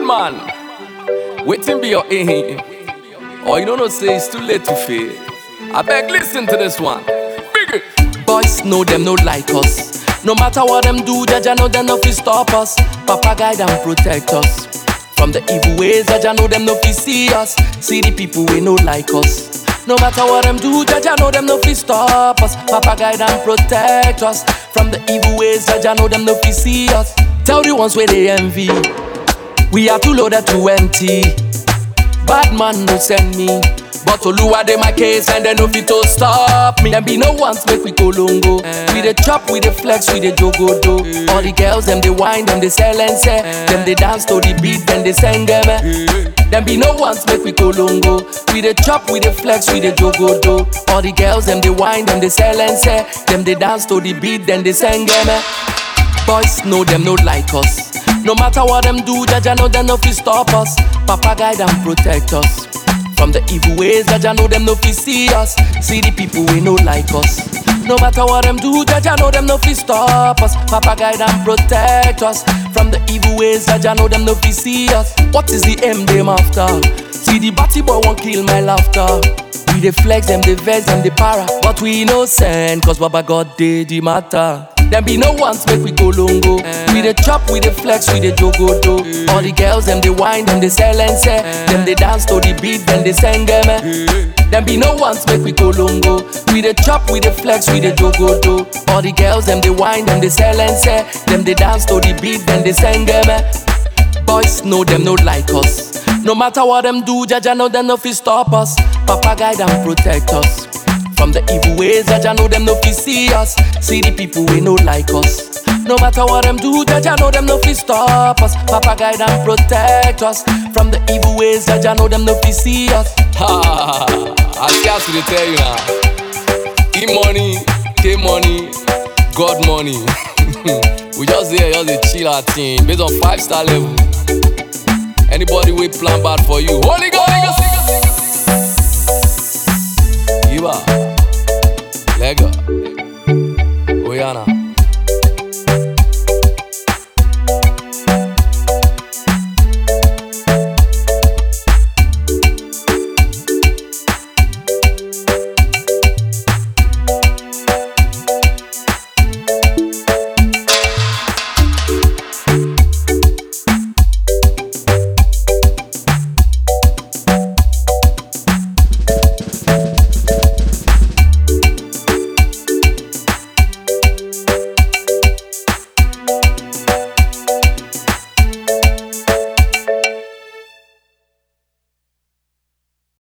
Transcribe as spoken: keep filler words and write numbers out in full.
man, waiting be your aim. Or you don't know, say it's too late to fail. I beg, listen to this one. Big it. Boys know them no like us. No matter what them do, Jaja know them no fi stop us. Papa guide and protect us from the evil ways. Jaja know them no fi see us. See the people we no like us. No matter what them do, Jaja know them no fi stop us. Papa guide and protect us from the evil ways. Jaja know them no fi see us. Tell the ones where they envy, we are too loaded to empty. Bad man no send me, but Oluwa dey my case and they no fit to stop me. Them be no ones make we go longo. Uh, we dey chop, we dey flex, we dey jogodo. Uh, All the girls them they whine, them they sell and say. Uh, them they dance to the beat, then they sing them. Uh, them be no ones make we go longo. We dey chop, we dey flex, we dey jogodo. All the girls them they whine, them they sell and say. Them they dance to the beat, then they sing them. Uh, Boys know them no like us. No matter what them do, Jaja know them no fi stop us. Papa guide and protect us from the evil ways. Jaja know them no fi see us. See the people we no like us. No matter what them do, Jaja know them no fi stop us. Papa guide and protect us from the evil ways. Jaja know them no fi see us. What is the aim them after? See the batty boy won't kill my laughter. We dey flex them, they vex them, they para, but we innocent, cause Baba God did the matter. Them be no ones make we go longo. Uh, we dey chop, we dey flex, we dey jogodo. Uh, All the girls them they whine, them they sell and say. Uh, them they dance to the beat, then they sing them. Uh, them be no ones make we go longo. We dey chop, we dey flex, we dey jogodo. All the girls them they whine, them they sell and say. Them they dance to the beat, then they sing them. Uh, Boys know them no like us. No matter what them do, Jaja know them no fi stop us. Papa guide and protect us from the evil ways. Jaja know them no fi see us. See the people we no like us. No matter what them do, Jaja know them no fi stop us. Papa guide and protect us from the evil ways. Jaja know them no fi see us. Ha! I scarce to tell you now. E money, K money, God money. We just here, just a chill our team based on five star level. Anybody we plan bad for you, Holy Ghost. Iba, Lego, Oyana.